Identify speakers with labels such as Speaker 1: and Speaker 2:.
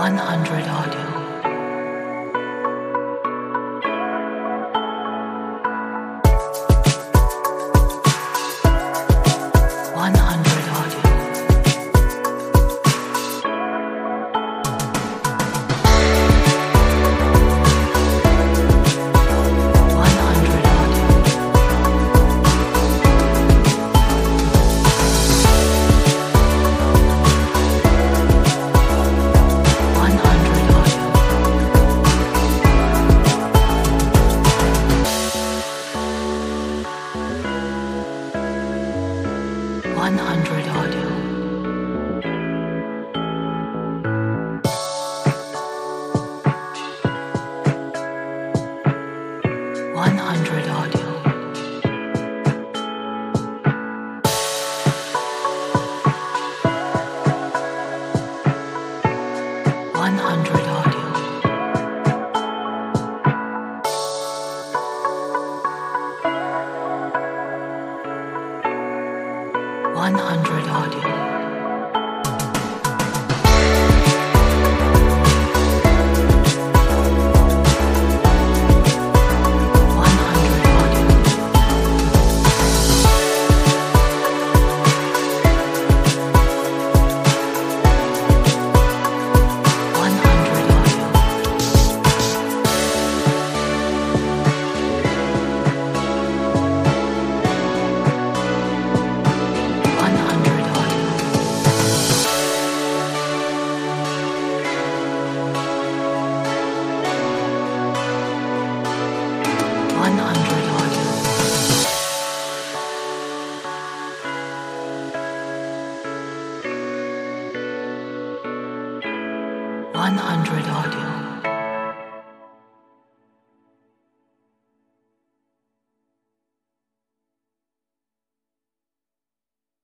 Speaker 1: 100 audio. 100 audio. 100 audio. 100 audio. 100 audio. 100 audio. 100 audio. 100 audio. 100 audio. 100 audio. 100 audio. 100 audio. 100 audio.